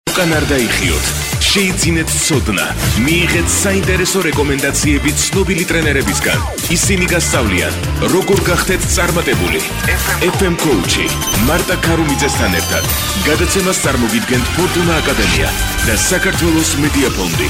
უკან არ დაიხიოთ. შეიძინეთ ცოდნა, მიიღეთ საინტერესო რეკომენდაციები ცნობილი ტრენერებისგან. ისინი გასწავლიან, როგორ გახდეთ წარმატებული. FM Coach-ი მარტა ქარუმიძესთან ერთად. გადაცემას წარმოგიდგენთ ფორტუნა აკადემია და საქართველოს მედია ფონდი.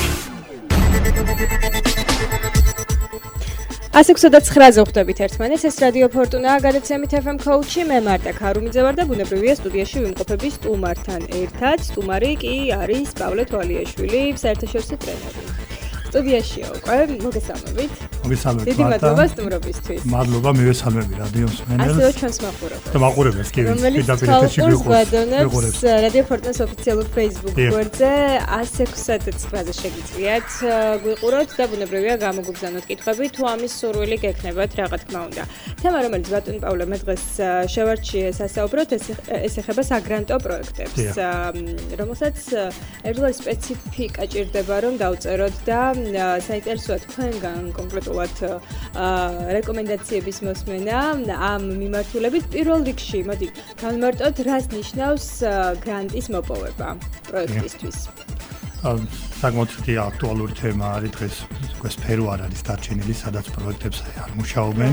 129-ზე ხვდებით ერთმანეთს, ეს რადიო ფორტუნაა, გადაცემით FM Coach-ი, მე მარტა ქარუმიძე ვარ და ბუნებრივია სტუდიაში ვიმყოფები სტუმართან ერთად. სტუმარი კი არის პავლე თვალიაშვილი, საერთაშორისო ტრენერი. სტუდიაშია უკვე, მოგესალმებით. მოგესალმებით. დიდი მადლობა სტუმრობისთვის. მადლობა მივესალმები რადიოს მენელს. ასევე ჩვენს მაყურებელს. და მაყურებელს კი გვადონებს რადიო ფორტუნას ოფიციალურ Facebook გვერდზე 106-ზე შეგიძლიათ გვიყუროთ და ბუნებრივია გამოგუბზავნოთ კითხვები, თუ ამის სურვილი გექნებათ, რა თქმა უნდა. თემა, რომელიც ბატონ პავლე მე დღეს შევარჩიე სასაუბროთ, ეს ეხება საგრანტო პროექტებს, რომელსაც ერთგვარი სპეციფიკა ჭირდება, რომ დავწეროთ და საინტერესოა თქვენგან კონკრეტულად რეკომენდაციების მოსმენა ამ მიმართულებით. პირველ რიგში, მოდი განმარტოთ, რას ნიშნავს გრანტის მოპოვება პროექტისთვის. საკმაოდ აქტუალური თემა არის დღეს, უკვე სფერო არ არის დარჩენილი, სადაც პროექტებს არ მუშაობენ.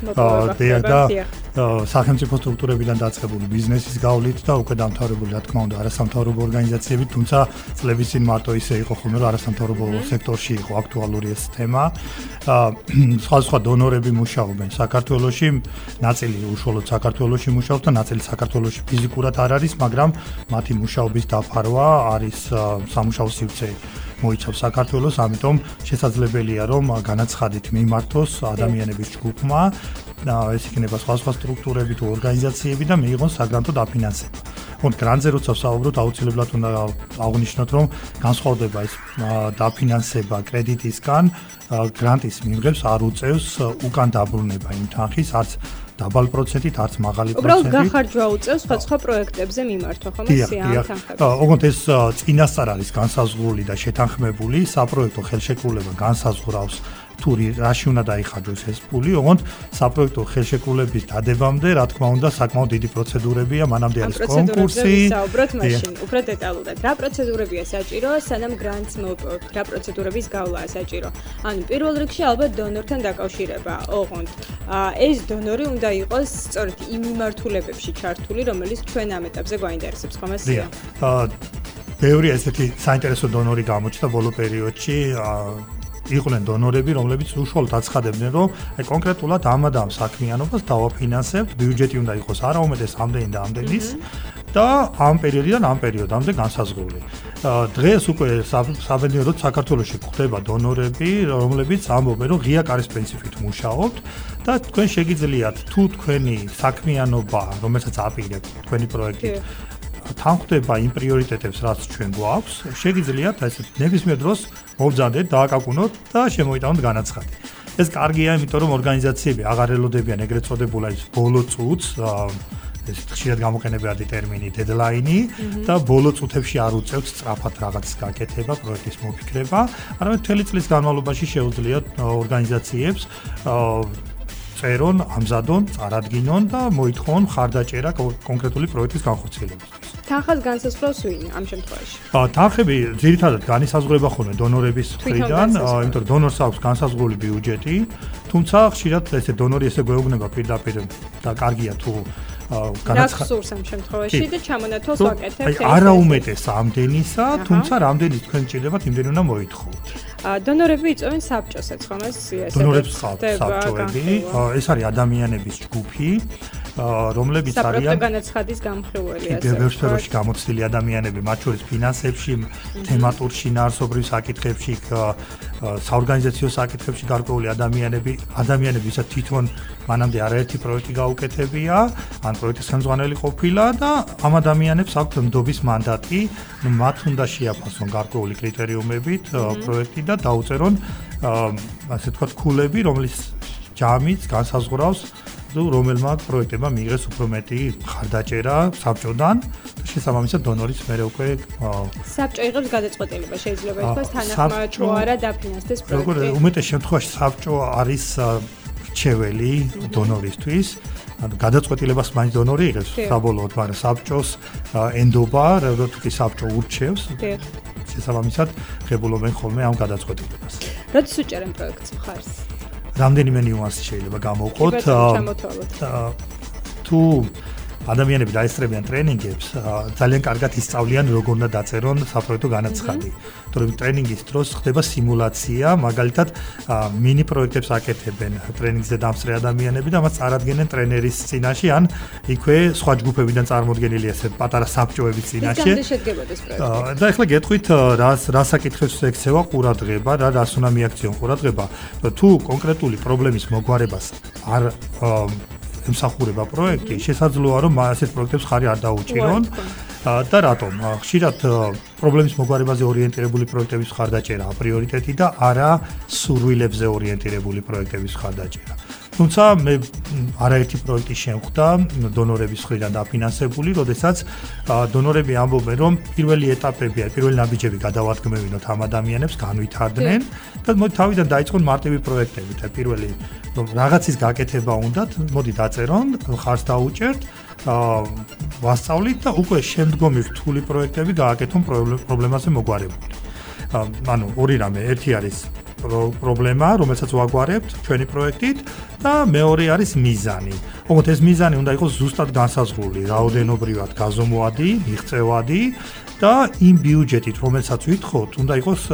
და სახელმწიფო სტრუქტურებიდან დაწყებული ბიზნესის გავლით და უკვე დამთავრებული, რა თქმა უნდა, არასამთავრობო ორგანიზაციებით, თუმცა წლების წინ მარტო ისე იყო ხოლმე, რომ არასამთავრობო სექტორში იყო აქტუალური ეს თემა. სხვა დონორები მუშაობენ საქართველოში, ნაწილი უშუალოდ საქართველოში მუშაობს და ნაწილი საქართველოში ფიზიკურად არ არის, მაგრამ მათი მუშაობის დაფარვა არის სამუშაო სივრცე მოიცავს საქართველოს, ამიტომ შესაძლებელია, რომ განაცხადით მიმართოს ადამიანების ჯგუფმა, ეს იქნება სხვა სტრუქტურები თუ ორგანიზაციები და მიიღონ საგრანტო დაფინანსება. გრანტზე როცა ვსაუბრობთ, აუცილებლად უნდა აღვნიშნოთ, რომ განსხვავდება ეს დაფინანსება კრედიტისგან, გრანტის მიღებს არ უწევს უკან დაბრუნება იმ თანხის, არც დაბალ პროცენტით, არც მაღალი პროცენტით. უბრალოდ გახარჯვა უწევს სხვა პროექტებზე მიმართვა, ხომ ისე ამ თანხებს. ოღონდ ეს წინასწარ არის განსაზღვრული და შეთანხმებული, საპროექტო ხელშეკრულება განსაზღვრავს თუ რაში უნდა დაიხარჯოს ეს ფული, ოღონდ საპროექტო ხელშეკრულების დადებამდე, რა თქმა უნდა, საკმაოდ დიდი პროცედურებია, მანამდე არის კონკურსი. საუბრობთ მაშინ, უფრო დეტალურად. რა პროცედურებია საჭირო, სანამ გრანტს მოვიპოვებთ, რა პროცედურების გავლაა საჭირო? ანუ პირველ რიგში ალბათ დონორთან დაკავშირება, ოღონდ ეს დონორი უნდა იყოს სწორედ იმ მიმართულებებში ჩართული, რომელიც ჩვენ ამ ეტაპზე გვაინტერესებს, ხომ ასეა? ბევრი ესეთი საინტერესო დონორი გამოჩნდა ბოლო პერიოდში. იყვნენ დონორები, რომლებიც უშუალოდ აცხადებდნენ, რომ კონკრეტულად ამ საქმიანობას დავაფინანსებთ, ბიუჯეტი უნდა იყოს არაუმეტეს ამდენი და ამდენის და ამ პერიოდიდან ამ პერიოდამდე განსაზღვრული. დღეს უკვე საბედნიეროდ საქართველოში გვხდება დონორები, რომლებიც ამბობენ, რომ ღია კარის პრინციპით მუშაობთ და თქვენ შეგიძლიათ თუ თქვენი საქმიანობა, რომელსაც აპირებთ თქვენი პროექტი თანხდება იმ პრიორიტეტებს, რაც ჩვენ გვაქვს, შეგიძლიათ ესე ნებისმიერ დროს მოვძანდეთ, დააკაკუნოთ და შემოიტანოთ განაცხადი. ეს კარგია, იმიტომ რომ ორგანიზაციები აღარ ელოდებიან ეგრეთ წოდებულ ის ბოლო წუთს, ეს ხშირად გამოყენებადი ტერმინი დედლაინი და ბოლო წუთებში არ უწევთ სწრაფად რაღაც გაკეთება, პროექტის მოფიქრება, არამედ მთელი წლის განმავლობაში შეუძლიათ ორგანიზაციებს წერონ, ამზადონ, წარადგინონ და მოითხოვონ მხარდაჭერა კონკრეტული პროექტის განხორციელებისთვის. თანხას განსაზღვრავს ვინ ამ შემთხვევაში? თანხები ძირითადად განისაზღვრება ხოლმე დონორების მხრიდან, იმიტომ რომ დონორს აქვს განსაზღვრული ბიუჯეტი, თუმცა ხშირად ესე დონორი ესე გვეუბნება პირდაპირ და კარგია თუ განაცხადოს ამ შემთხვევაში და ჩამონათვალს ვაკეთებთ. არაუმეტეს ამდენისა, თუმცა რამდენი თქვენ ჭირდებათ, იმდენი უნდა მოითხოვოთ. დონორები იწვევენ საბჭოსაც, ხომ ეს? დონორებს საბჭოები, ეს არის ადამიანების ჯგუფი, რომლებიც არიან საპროექტო განაცხადის გამხრივველი ასე. ბევრ სფეროში გამოცდილი ადამიანები, მათ შორის ფინანსებში, თემატურ შინაარსობრივ საკითხებში, საორგანიზაციო საკითხებში გარკვეული ადამიანები, ვისაც თვითონ მანამდე არაერთი პროექტი გაუკეთებია, ან პროექტის ხელმძღვანელი ყოფილა და ამ ადამიანებს აქვთ ნდობის მანდატი, მათ უნდა შეაფასონ გარკვეული კრიტერიუმებით პროექტი და დაუწერონ ასე ვთქვათ ქულები, რომლის ჯამიც განსაზღვრავს რომელმა პროექტებმა მიიღეს უფრო მეტი მხარდაჭერა საბჭოდან და შესაბამისად დონორის მერე უკვე საბჭო იღებს გადაწყვეტილება შეიძლება ითქვას თანახმად თუ არა დაფინანსდეს პროექტი. როგორ უმეტეს შემთხვევაში საბჭო არის რჩეველი დონორისთვის. ანუ გადაწყვეტილებას მაინც დონორი იღებს საბოლოოდ, მაგრამ საბჭოს ენდობა, რომ თუ კი საბჭო ურჩევს, შესაბამისად ღებულობენ ხოლმე ამ გადაწყვეტილებას. როდის უჭერენ პროექტს მხარს? რამდენიმე ნიუანსი შეიძლება გამოვყოთ. თუ ადამიანები დაესწრებიან ტრენინგებს, ძალიან კარგად ისწავლიან როგორ უნდა დაწერონ საპროექტო განაცხადი. თორემ ტრენინგის დროს ხდება სიმულაცია, მაგალითად მინი პროექტებს აკეთებენ ტრენინგზე დამსწრე ადამიანები და მას წარადგენენ ტრენერის წინაშე ან იქვე სხვა ჯგუფებიდან წარმოდგენილი ასე პატარა საბჭოების წინაშე. ის შედგებოდეს პროექტი. და ახლა გეტყვით რა საკითხებს ექცევა ყურადღება და რას უნდა მიაქციონ ყურადღება. თუ კონკრეტული პრობლემის მოგვარებას არ ემსახურება პროექტი, შესაძლოა რომ ასეთ პროექტებს ხარი არ დაუჭირონ და რატომ? ხშირად პრობლემის მოგვარებაზე ორიენტირებული პროექტების ხარდაჭერა პრიორიტეტი და არა სურვილებზე ორიენტირებული პროექტების ხარდაჭერა. თუმცა მე არაერთი პროექტი შემხვდა დონორების მხრიდან დაფინანსებული, როდესაც დონორები ამბობენ, რომ პირველი ეტაპები, პირველი ნაბიჯები გადავადგმევინოთ ამ ადამიანებს, განვითარდნენ და მოდი თავიდან დაიწყონ მარტივი პროექტები და პირველი რომ რაღაცის გაკეთება უნდათ, მოდი დაწერონ, ხარს დაუჭერთ, ვასწავლით და უკვე შემდგომი რთული პროექტები გააკეთონ პრობლემაზე მოგვარებული. ანუ ორი რამე, ერთი არის პრობლემა, რომელსაც ვაგვარებთ ჩვენი პროექტით და მეორე არის მიზანი. ოღონდ ეს მიზანი უნდა იყოს ზუსტად განსაზღვრული, რაოდენობრივად გაზომვადი, მიღწევადი და იმ ბიუჯეტით, რომელსაც ვითხოვთ, უნდა იყოს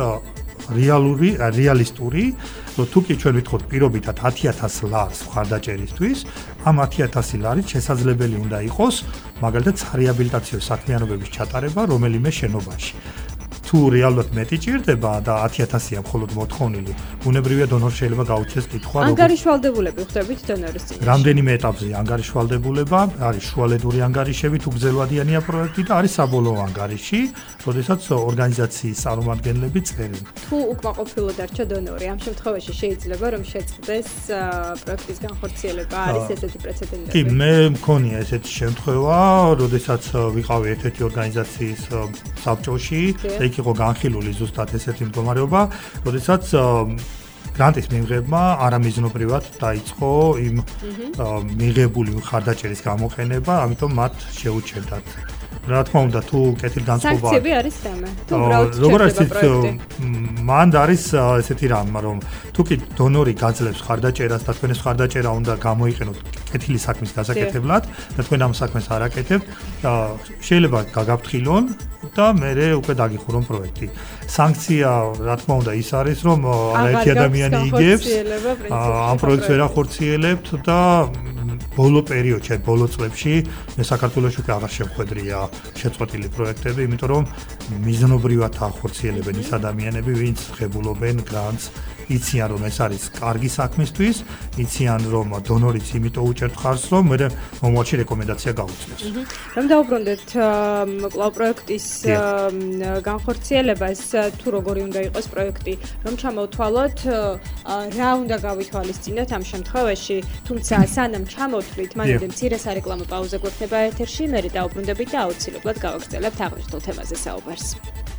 რეალისტური, რომ თუ კი ჩვენ ვითხოვთ პირობითად 10,000 ლარს მხარდაჭერისთვის, ამ 10,000 ლარით შესაძლებელი უნდა იყოს მაგალითად რეაბილიტაციო საქმიანობების ჩატარება რომელიმე შენობაში. თუ რეალურად მეტი ჭირდება და 10,000-ია მხოლოდ მოთხოვნილი, ბუნებრივია დონორ შეიძლება გაუჩნდეს კითხვა, როგორ ანგარიშვალდებულები ხდებით დონორის წინაშე. რამდენიმე ეტაპზე ანგარიშვალდებულება, არის შუალედური ანგარიშები, თუ გრძელვადიანია პროექტი და არის საბოლოო ანგარიში, როდესაც ორგანიზაციის წარმომადგენლები წერენ. თუ უკმაყოფილო დარჩა დონორი, ამ შემთხვევაში შეიძლება რომ შეწყდეს პროექტის განხორციელება, არის ესეთი პრეცედენტები? კი, მე მქონია ესეთი შემთხვევა, როდესაც ვიყავი ერთ-ერთი ორგანიზაციის საბჭოში, იყო განხილული ზუსტად ესეთი მდგომარეობა, როდესაც გრანტის მიღებმა არამიზნობრივად დაიწყო იმ მიღებული ხარდაჭერის გამოყენება, ამიტომ მათ შეუჩერდათ. რა თქმა უნდა, თუ კეთილგანწყობა სანქციები არის რამე? თუ უბრალოდ ჩერდება პროექტი? მანდ არის ესეთი რამ, რომ თუ კი დონორი გაძლევს ხარდაჭერას და თქვენ ეს ხარდაჭერა უნდა გამოიყენოთ კეთილი საქმის გასაკეთებლად და თქვენ ამ საქმეს არ აკეთებთ, შეიძლება გაგაფრთხილონ და მერე უკვე დაგიხურონ პროექტი. სანქცია, რა თქმა უნდა, ის არის, რომ არაერთი ადამიანი იგებს, ამ პროექტს ვერ ახორციელებთ და ბოლო პერიოდში, ბოლო წლებში მე საქართველოში უკვე აღარ შევხვედრია შეწყვეტილი პროექტები, იმიტომ რომ მიზნობრივად ახორციელებენ ის ადამიანები, ვინც ღებულობენ გრანტს, იციან რომ ეს არის კარგი საქმისთვის, იციან რომ დონორიც იმიტომ უჭერთ ხარს, რომ მე მომავალში რეკომენდაცია გაუწიოს. რომ დავუბრუნდეთ კვლავ პროექტის განხორციელებას, თუ როგორი უნდა იყოს პროექტი, რომ ჩამოვთვალოთ, რა უნდა გავითვალისწინოთ ამ შემთხვევაში, თუმცა სანამ ჩამოვთვლით, მანამდე მცირე სარეკლამო პაუზა გვექნება ეთერში, მერე დავუბრუნდებით და აუცილებლად გავაგრძელებთ აღნიშნულ თემაზე საუბარს.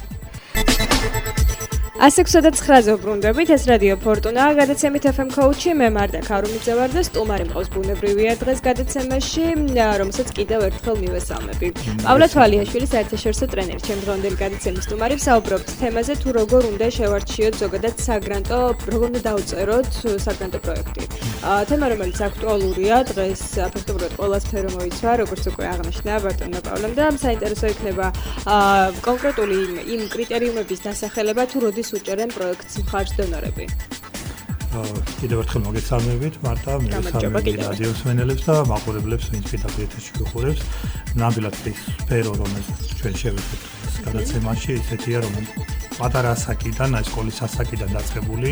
106.9-ზე ვბრუნდებით, ეს რადიო ფორტუნაა, გადაცემით FM Coach-ი, მე მარდა ქარუმიძე ვარ და სტუმარი მყავს ბუნებრივია დღეს გადაცემაში, რომელსაც კიდევ ერთხელ მივესალმები. პავლე თვალიაშვილი საერთაშორისო ტრენერი, ჩემი დღევანდელი გადაცემის სტუმარი, ვსაუბრობთ თემაზე, თუ როგორ უნდა შევარჩიოთ ზოგადად საგრანტო, როგორ უნდა დავწეროთ საგრანტო პროექტი. თემა, რომელიც აქტუალურია, დღეს ფაქტობრივად ყველა სფერო მოიცვა, როგორც უკვე აღნიშნა ბატონო პავლემ და საინტერესო იქნება კონკრეტული იმ კრიტერიუმების დასახელება, თუ როდის უჭერენ პროექტს მხარს დონორები. კიდევ ერთხელ მოგესალმებით, მარტა, მოგესალმებით რადიო მსმენელებს და მაყურებლებს, ვინც პირდაპირ ეთერში გვიყურებს. ნამდვილად ის სფერო, რომელსაც ჩვენ შევეცდით გადაცემაში, ისეთია, რომ პატარა ასაკიდან, სკოლის ასაკიდან დაწყებული,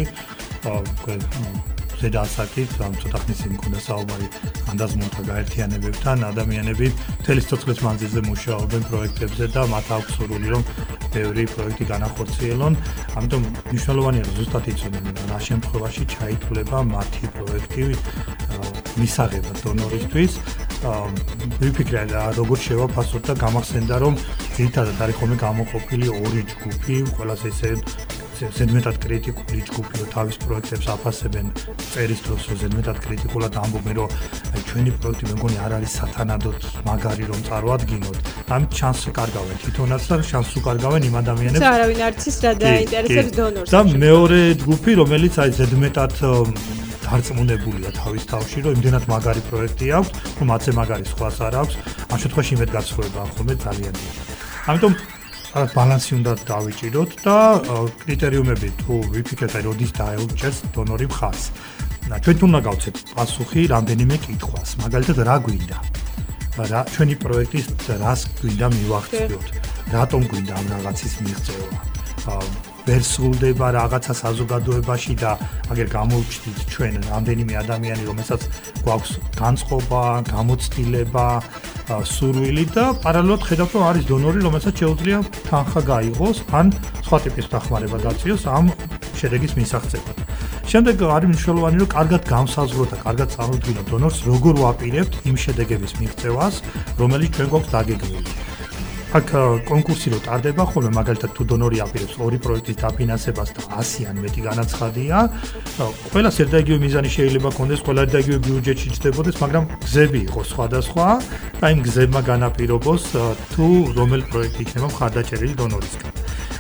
ზედა ასაკით, ცოტა ხნის წინ მქონდა საუბარი ანდაზმულთა გაერთიანებებთან, ადამიანები მთელი სიცოცხლის მანძილზე მუშაობენ პროექტებზე და მათ აქვს სურვილი, რომ ბევრი პროექტი განახორციელონ. ამიტომ მნიშვნელოვანია, რომ ზუსტად იცოდნენ, რა შემთხვევაში ჩაითვლება მათი პროექტი მისაღებად დონორისთვის. ვიფიქრე, როგორ შევაფასოთ და გამახსენდა, რომ ძირითადად არის ხოლმე გამოყოფილი ორი ჯგუფი, ყველაზე ისე ზედმეტად კრიტიკული ჯგუფი თავის პროექტებს აფასებენ წერის დროს ზედმეტად კრიტიკულად ამბობენ რომ აი ჩვენი პროექტი მე მგონი არ არის სათანადოდ მაგარი რომ წარვადგინოთ ამით შანსი კარგავენ თვითონაც და შანსს უკარგავენ იმ ადამიანებს არავინ არ იცის რა დაინტერესებს დონორს და მეორე ჯგუფი რომელიც აი ზედმეტად დარწმუნებულია თავის თავში რომ იმდენად მაგარი პროექტი აქვს რომ მათზე მაგარი სხვას არ აქვს ამ შემთხვევაში იმედგაცრუება ხოლმე ძალიან დიდი ამიტომ ბალანსი უნდა დავიჭიროთ და კრიტერიუმები თუ ვიფიქრეთ აი როდის დაეუჭერს დონორი მხარს ჩვენ თუ უნდა გავცეთ პასუხი რამდენიმე კითხვას მაგალითად რა გვინდა რა ჩვენი პროექტის რას გვინდა მივახციოთ რატომ გვინდა ამ რაღაცის მიღწევა ვერ სრულდება რაღაცა საზოგადოებაში და აგერ გამოვჩდით ჩვენ რამდენიმე ადამიანი რომელსაც გვაქვს განწყობა, გამოცდილება, სურვილი და პარალელურად ხედავთ რომ არის დონორი რომელსაც შეუძლია თანხა გაიღოს ან სხვა ტიპის დახმარება გაწიოს ამ შედეგის მისაღწევად. შემდეგ არის მნიშვნელოვანი რომ კარგად განსაზღვროთ და კარგად წარმოდგინოთ დონორს როგორ ვაპირებთ იმ შედეგების მიღწევას რომელიც ჩვენ გვაქვს დაგეგმილი. აქ კონკურსი რო ტარდება ხოლმე მაგალითად თუ დონორი აპირებს ორი პროექტის დაფინანსებას და 100 ან მეტი განაცხადია ყველას ერთდაიგივე მიზანი შეიძლება კონდეს ყველა ერთდაიგივე ბიუჯეტში ჩდებოდეს მაგრამ გზები იყოს სხვადასხვა და იმ გზებმა განაპირობოს თუ რომელ პროექტი იქნება მხარდაჭერილი დონორისგან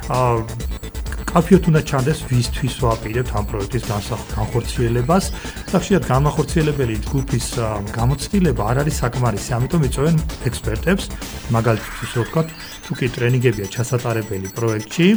კაფეოთ უნდა ჩანდეს ვისთვის ვაპირებთ ამ პროექტის განხორციელებას და ხშირად განმახორციელებელი ჯგუფის გამოცდილება არ არის საკმარისი ამიტომ იწვევენ ექსპერტებს მაგალითად ისე ვთქვათ თუ კი ტრენინგებია ჩასატარებელი პროექტში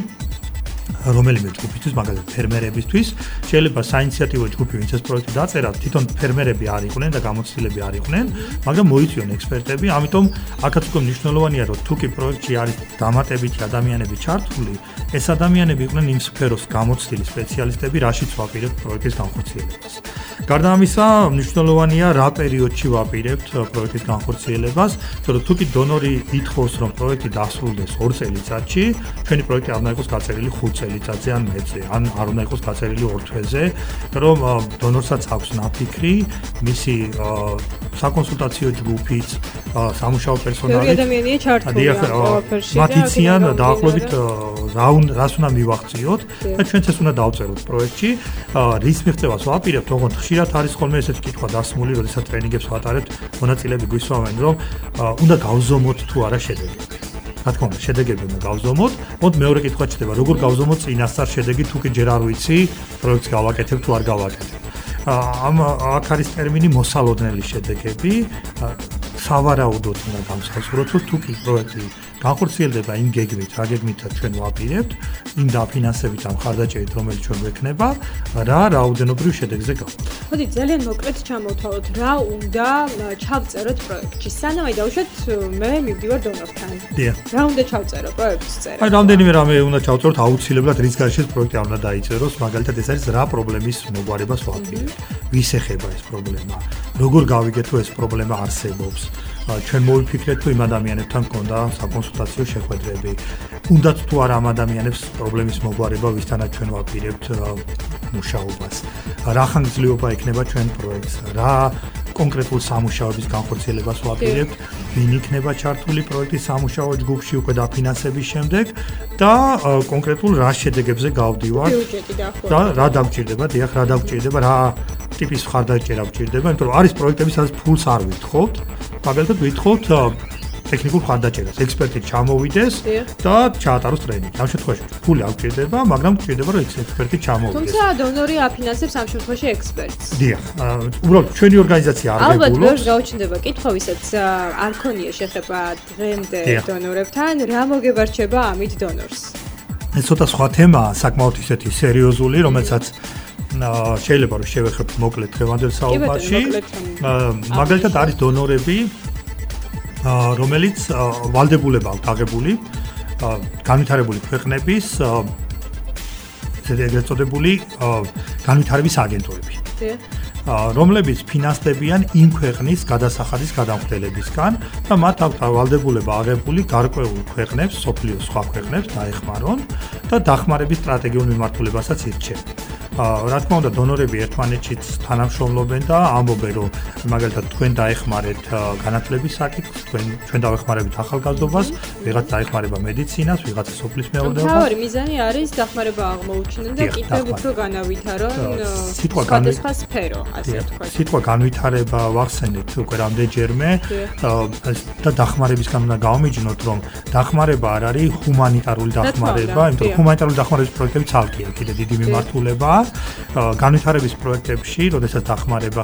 რომელიმე ჯგუფისთვის მაგალითად ფერმერებისთვის შეიძლება საინიციატივო ჯგუფი ვინც ეს პროექტი დაწერა თვითონ ფერმერები არ იყვნენ და გამოცდილები არ იყვნენ მაგრამ მოიწვიონ ექსპერტები ამიტომ აქაც უკვე მნიშვნელოვანია რომ თუ კი პროექტში არის დამატებითი ადამიანები ჩართული ეს ადამიანები იყვნენ იმ სფეროს გამოცდილი სპეციალისტები რაშიც ვაპირებთ პროექტის განხორციელებას გარდა ამისა მნიშვნელოვანია რა პერიოდში ვაპირებთ პროექტის განხორციელებას თორემ თუ კი დონორი ითხოვს რომ პროექტი დასრულდეს 2 წელიწადში ჩვენი პროექტი არ უნდა იყოს გაწერილი 5 წელიწადზე ან მეზე ან არ უნდა იყოს გაწერილი 2 თვეზე რომ დონორსაც აქვს ნაფიქრი მისი საკონსულტაციო ჯგუფიც სამუშაო პერსონალიც ადამიანია ჩართული ყველაფერში მათ იციან დაახლოებით რას უნდა მივახციოთ და ჩვენც ეს უნდა დავწეროთ პროექტში რის მიღწევას ვაპირებთ ოღონდ ხშირად არის ხოლმე ესეთი კითხვა დასმული როდესაც ტრენინგებს ვატარებთ მონაწილეები გვისვამენ რომ უნდა გავზომოთ თუ არა შედეგები რა თქმა უნდა შედეგები უნდა გავზომოთ მოდ მეორე კითხვა ჩდება როგორ გავზომოთ წინასწარ შედეგი თუ კი ჯერ არ ვიცი პროექტს გავაკეთებ თუ არ გავაკეთებ ამ აქ არის ტერმინი მოსალოდნელი შედეგები სავარაუდოდ უნდა განსაზღვროთ რომ თუ კი პროექტი განხორციელდება იმ გეგმით, რა გეგმითაც ჩვენ ვაპირებთ, იმ დაფინანსებით ამ ხარდაჭერით, რომელიც ჩვენ გვექნება, რა რაოდენობრივ შედეგზე გავხდეთ. მოდი ძალიან მოკლედ ჩამოვთვალოთ, რა უნდა ჩავწეროთ პროექტში. სანამ დაუშვათ მე მივდივარ დონორთან. რა უნდა ჩავწერო პროექტის წერა? აი, რამდენიმე რამე უნდა ჩავწეროთ აუცილებლად, რის გარშეც პროექტი არ უნდა დაიწეროს, მაგალითად ეს არის რა პრობლემის მოგვარებას ვაპირებთ. ვის ეხება ეს პრობლემა? როგორ გავიგეთ თუ ეს პრობლემა არსებობს? ჩვენ მოვიფიქრეთ თუ იმ ადამიანებთან გქონდა საკონსულტაციო შეხვედრები. უნდათ თუ არა ამ ადამიანებს პრობლემის მოგვარება, ვისთანაც ჩვენ ვაპირებთ მუშაობას. რა ხანგრძლივობა ექნება ჩვენ პროექტს? რა კონკრეტულ სამუშაოების განხორციელებას ვაპირებთ? ვინ იქნება ჩართული პროექტის სამუშაო ჯგუფში უკვე დაფინანსების შემდეგ და კონკრეტულ რა შედეგებზე გავდივართ? და რა დამჭირდება? დიახ, რა დამჭირდება? რა ტიპის ხარდაჭერა გჭირდება? იმიტომ რომ არის პროექტები, სადაც ფულს არ ვითხოვთ. მაგალითად ვითხოვთ ტექნიკურ ხარდაჭერას, ექსპერტი ჩამოვიდეს და ჩაატაროს ტრენინგი. ამ შემთხვევაში ფული არ გჭირდება, მაგრამ გჭირდება რომ ექსპერტი ჩამოვიდეს. თუმცა დონორი აფინანსებს ამ შემთხვევაში ექსპერტს. დიახ, უბრალოდ ჩვენი ორგანიზაცია არ ღებულობს. ალბათ ვერ გაუჩნდება კითხვა, ვისაც არ ქონია შეხება დღემდე დონორებთან, რა მოგებარჩება ამით დონორს? ეს ცოტა სხვა თემაა, საკმაოდ ისეთი სერიოზული, რომელსაც შეიძლება რომ შევეხებთ მოკლედ დღევანდელ საუბარში. მაგალითად არის დონორები რომელიც ვალდებულება აქვს აღებული განვითარებული ქვეყნების ეგრეთ წოდებული განვითარების აგენტურები. რომლებიც ფინანსდებიან იმ ქვეყნის გადასახადის გადამხდელებისგან და მათ აქვს ვალდებულება აღებული გარკვეულ ქვეყნებს, სოფლიოს სხვა ქვეყნებს დაეხმარონ და დახმარების სტრატეგიულ მიმართულებასაც ირჩევენ. რა თქმა უნდა, დონორები ერთმანეთშიც თანამშრომლობენ და ამბობენ, რომ მაგალითად თქვენ დაეხმარეთ განათლების საკითხს, ჩვენ დავეხმარებით ახალგაზრდობას, ვიღაც დაეხმარება მედიცინას, ვიღაცა სოფლის მეურნეობას. თავი მიზანი არის დახმარება აღმოუჩნდნენ და კიდევ უფრო განავითარონ სხვადასხვა სფერო, ასე ვთქვათ. სიტყვა განვითარება ვახსენეთ უკვე რამდენჯერმე და დახმარებისგან უნდა გავმიჯნოთ, რომ დახმარება არ არის ჰუმანიტარული დახმარება, იმიტომ რომ ჰუმანიტარული დახმარების პროექტები ცალკეა, კიდე დიდი მიმართულებაა. განვითარების პროექტებში, როდესაც დახმარება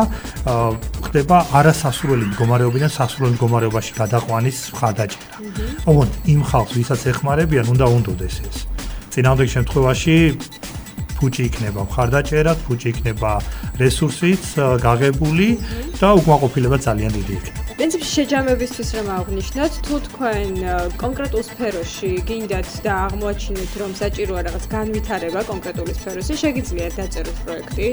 ხდება არასასურველი მდგომარეობიდან სასურველ მდგომარეობაში გადაყვანის მხარდაჭერა. ოღონდ იმ ხალხს, ვისაც ეხმარებიან, უნდა უნდოდეს ეს. წინააღმდეგ შემთხვევაში ფუჭი იქნება მხარდაჭერა, ფუჭი იქნება რესურსიც გაღებული და უკმაყოფილება ძალიან დიდი იქნება. პრინციპში შეჯამებისთვის რომ აღნიშნოთ, თუ თქვენ კონკრეტულ სფეროში გინდათ და აღმოაჩინეთ, რომ საჭიროა რაღაც განვითარება კონკრეტული სფეროში, შეგიძლიათ დაწეროთ პროექტი.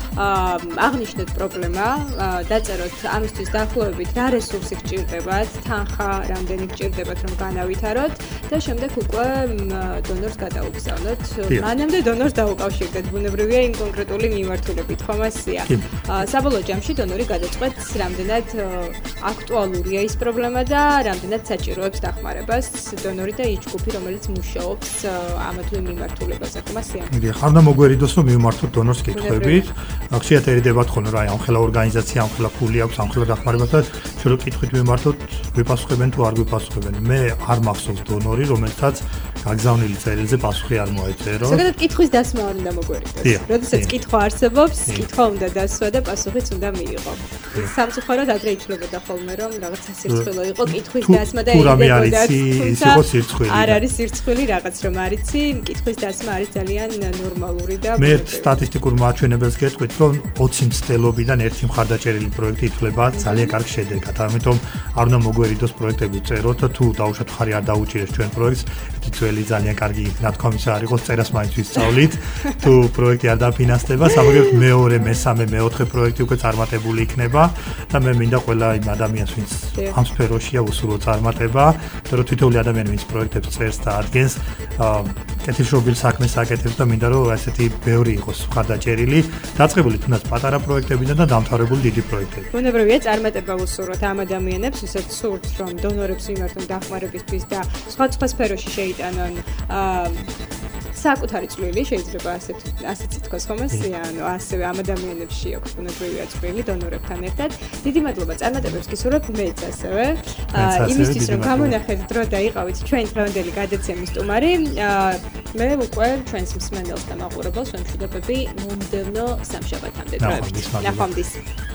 აღნიშნოთ პრობლემა, დაწეროთ ამისთვის დაახლოებით რა რესურსი გჭირდებათ, თანხა რამდენი გჭირდებათ, რომ განავითაროთ და შემდეგ უკვე დონორს გადაუგზავნოთ. მანამდე დონორს დაუკავშირდეთ, ბუნებრივია იმ კონკრეტული მიმართულებით, ხომ ასეა. საბოლოო ჯამში დონორი გადაწყვეტს, რამდენად აქტუალურია ის პრობლემა და რამდენად საჭიროებს დახმარებას დონორი და ის ჯგუფი, რომელიც მუშაობს ამა თუ იმ მიმართულებაზე, ხომ ასეა? ხარ უნდა მოგვერიდოს, რომ მივმართოთ დონორს კითხვებით. ხშირად ერიდებათ ხოლმე, რა ამხელა ორგანიზაცია, ამხელა ფული აქვს, ამხელა დახმარება და ჩვენ რო კითხვით მივმართოთ, გვიპასუხებენ თუ არ გვიპასუხებენ. მე არ მახსოვს დონორი, რომელსაც გაგზავნილი წერილზე პასუხი არ მოეწერო. ზოგადად კითხვის დასმა არ უნდა მოგვერიდოს. როდესაც კითხვა არსებობს, კითხვა უნდა დასვა და პასუხიც უნდა მიიღო. სამწუხაროდ ადრე ითვლებოდა ხოლმე, რომ რაღაცა სირცხვილი იყო კითხვის დასმა და ერიდებოდა. არ არის სირცხვილი რაღაც რომ არიცი, კითხვის დასმა არის ძალიან ნორმალური და მე სტატისტიკურ მაჩვენებელს გეტყვით, რომ 20 მცდელობიდან ერთი მხარდაჭერილი პროექტი ითვლება ძალიან კარგ შედეგად. ამიტომ არ უნდა მოგვერიდოს პროექტები წეროთ, თუ დაუშვათ ხარი არ დაუჭირეს ჩვენ პროექტს, ძველი ძალიან კარგი ნათქვამისა არ იყოს, წერას მაინც ვისწავლით, თუ პროექტი არ დაფინანსდება, სამაგერად მეორე, მესამე, მეოთხე პროექტი უკვე წარმატებული იქნება და მე მინდა ყველა იმ ადამიანს, ვინც ამ სფეროშია უსულო წარმატება, რომ თითოეული ადამიანი, ვინც პროექტებს წერს და ადგენს, კეთილშობილ საქმეს აკეთებს და მინდა რომ ასეთი ბევრი იყოს მხარდაჭერილი, დაწყებული თუნდაც პატარა პროექტებიდან და დამთავრებული დიდი პროექტები. ბუნებრივია წარმატება უსურვოთ ამ ადამიანებს, ვისაც სურთ, რომ დონორებს მიმართონ დახმარებისთვის და სხვა სფეროში შეიტანონ საკუთარი წვლილი, შეიძლება ასეც ითქვას ხომ ასეა, ანუ ასევე ამ ადამიანებში აქვს ბუნებრივია წვლილი დონორებთან ერთად. დიდი მადლობა წარმატებებს გისურვებ მეც ასევე. იმისთვის რომ გამონახეთ დრო და იყავით ჩვენ დღევანდელი გადაცემის სტუმარი, მე უკვე ჩვენს მსმენელს და მაყურებელს ვემშვიდობები მომდევნო სამშაბათამდე. ნახვამდის.